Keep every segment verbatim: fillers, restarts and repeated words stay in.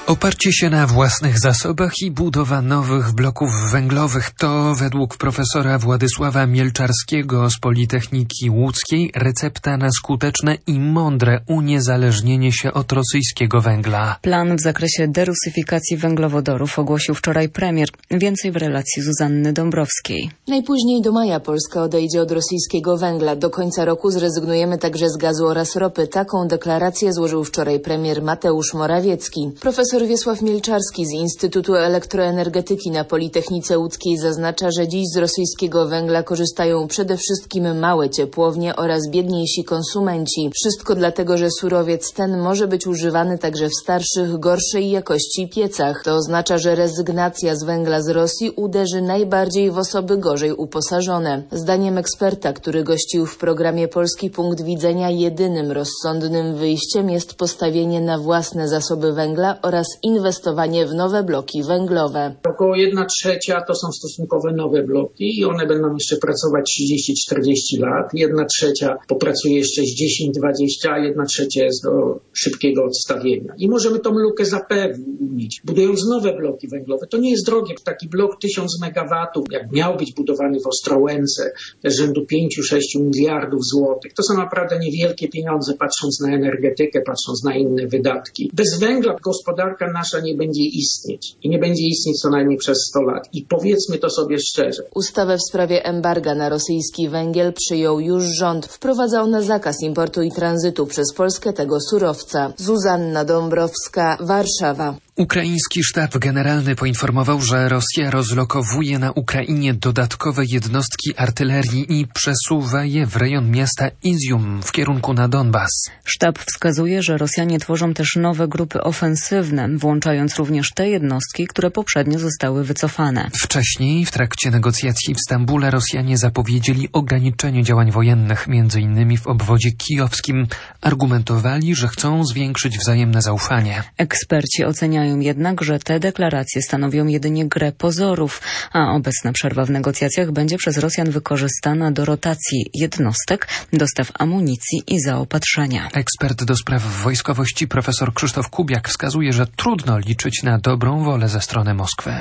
Oparcie się na własnych zasobach i budowa nowych bloków węglowych to według profesora Władysława Mielczarskiego z Politechniki Łódzkiej recepta na skuteczne i mądre uniezależnienie się od rosyjskiego węgla. Plan w zakresie derusyfikacji węglowodorów ogłosił wczoraj premier. Więcej w relacji Zuzanny Dąbrowskiej. Najpóźniej do maja Polska odejdzie od rosyjskiego węgla. Do końca roku zrezygnujemy także z gazu oraz ropy. Taką deklarację złożył wczoraj premier Mateusz Morawiecki. Profesor Wiesław Mielczarski z Instytutu Elektroenergetyki na Politechnice Łódzkiej zaznacza, że dziś z rosyjskiego węgla korzystają przede wszystkim małe ciepłownie oraz biedniejsi konsumenci. Wszystko dlatego, że surowiec ten może być używany także w starszych, gorszej jakości piecach. To oznacza, że rezygnacja z węgla z Rosji uderzy najbardziej w osoby gorzej uposażone. Zdaniem eksperta, który gościł w programie Polski Punkt Widzenia, jedynym rozsądnym wyjściem jest postawienie na własne zasoby węgla oraz inwestowanie w nowe bloki węglowe. Około jedna trzecia to są stosunkowo nowe bloki i one będą jeszcze pracować trzydzieści czterdzieści lat. Jedna trzecia popracuje jeszcze z dziesięć dwadzieścia, a jedna trzecia jest do szybkiego odstawienia. I możemy tą lukę zapewnić, budując nowe bloki węglowe. To nie jest drogie. Taki blok tysiąc megawatów, jak miał być budowany w Ostrołęce, też rzędu pięć do sześciu miliardów złotych. To są naprawdę niewielkie pieniądze, patrząc na energetykę, patrząc na inne wydatki. Bez węgla gospodarka nasza nie będzie istnieć i nie będzie istnieć co najmniej przez sto lat. I powiedzmy to sobie szczerze. Ustawę w sprawie embarga na rosyjski węgiel przyjął już rząd. Wprowadza ona zakaz importu i tranzytu przez Polskę tego surowca. Zuzanna Dąbrowska, Warszawa. Ukraiński sztab generalny poinformował, że Rosja rozlokowuje na Ukrainie dodatkowe jednostki artylerii i przesuwa je w rejon miasta Izium w kierunku na Donbas. Sztab wskazuje, że Rosjanie tworzą też nowe grupy ofensywne, włączając również te jednostki, które poprzednio zostały wycofane. Wcześniej, w trakcie negocjacji w Stambule, Rosjanie zapowiedzieli ograniczenie działań wojennych, między innymi w obwodzie kijowskim. Argumentowali, że chcą zwiększyć wzajemne zaufanie. Eksperci oceniają jednak, że te deklaracje stanowią jedynie grę pozorów, a obecna przerwa w negocjacjach będzie przez Rosjan wykorzystana do rotacji jednostek, dostaw amunicji i zaopatrzenia. Ekspert do spraw wojskowości profesor Krzysztof Kubiak wskazuje, że trudno liczyć na dobrą wolę ze strony Moskwy.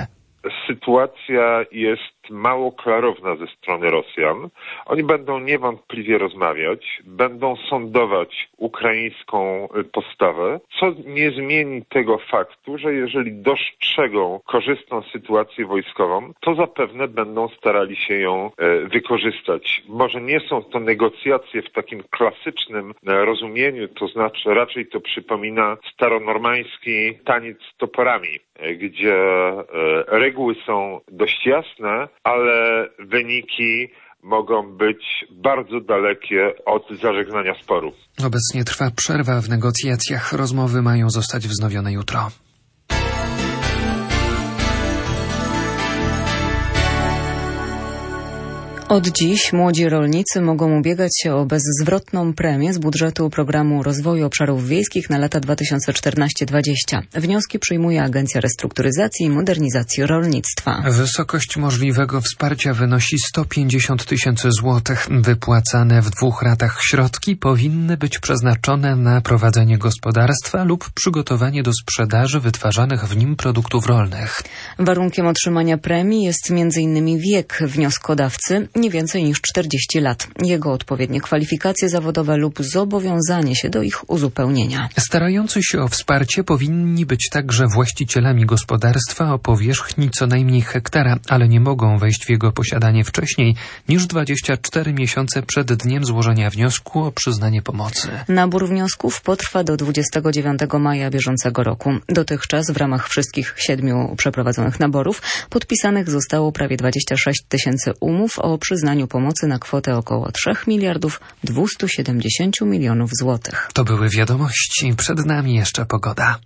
Sytuacja jest mało klarowna ze strony Rosjan. Oni będą niewątpliwie rozmawiać, będą sądować ukraińską postawę, co nie zmieni tego faktu, że jeżeli dostrzegą korzystną sytuację wojskową, to zapewne będą starali się ją wykorzystać. Może nie są to negocjacje w takim klasycznym rozumieniu, to znaczy raczej to przypomina staronormański taniec z toporami, gdzie reguły są dość jasne, ale wyniki mogą być bardzo dalekie od zażegnania sporu. Obecnie trwa przerwa w negocjacjach. Rozmowy mają zostać wznowione jutro. Od dziś młodzi rolnicy mogą ubiegać się o bezzwrotną premię z budżetu Programu Rozwoju Obszarów Wiejskich na lata dwa tysiące czternaście do dwudziestego. Wnioski przyjmuje Agencja Restrukturyzacji i Modernizacji Rolnictwa. Wysokość możliwego wsparcia wynosi sto pięćdziesiąt tysięcy złotych. Wypłacane w dwóch ratach środki powinny być przeznaczone na prowadzenie gospodarstwa lub przygotowanie do sprzedaży wytwarzanych w nim produktów rolnych. Warunkiem otrzymania premii jest między innymi wiek wnioskodawcy, nie więcej niż czterdzieści lat. Jego odpowiednie kwalifikacje zawodowe lub zobowiązanie się do ich uzupełnienia. Starający się o wsparcie powinni być także właścicielami gospodarstwa o powierzchni co najmniej hektara, ale nie mogą wejść w jego posiadanie wcześniej niż dwadzieścia cztery miesiące przed dniem złożenia wniosku o przyznanie pomocy. Nabór wniosków potrwa do dwudziestego dziewiątego maja bieżącego roku. Dotychczas w ramach wszystkich siedmiu przeprowadzonych naborów podpisanych zostało prawie dwadzieścia sześć tysięcy umów o przyznaniu pomocy na kwotę około trzech miliardów dwieście siedemdziesiąt milionów złotych. To były wiadomości. Przed nami jeszcze pogoda.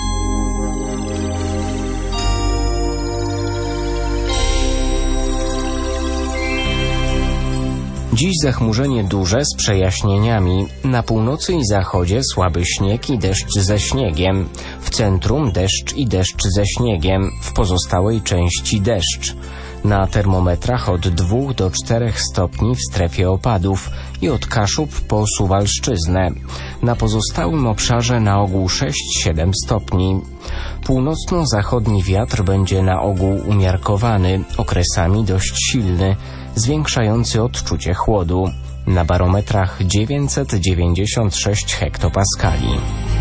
Dziś zachmurzenie duże z przejaśnieniami. Na północy i zachodzie słaby śnieg i deszcz ze śniegiem. W centrum deszcz i deszcz ze śniegiem. W pozostałej części deszcz. Na termometrach od dwóch do czterech stopni w strefie opadów i od Kaszub po Suwalszczyznę. Na pozostałym obszarze na ogół sześć do siedmiu stopni. Północno-zachodni wiatr będzie na ogół umiarkowany, okresami dość silny, zwiększający odczucie chłodu. Na barometrach dziewięćset dziewięćdziesiąt sześć hektopaskali.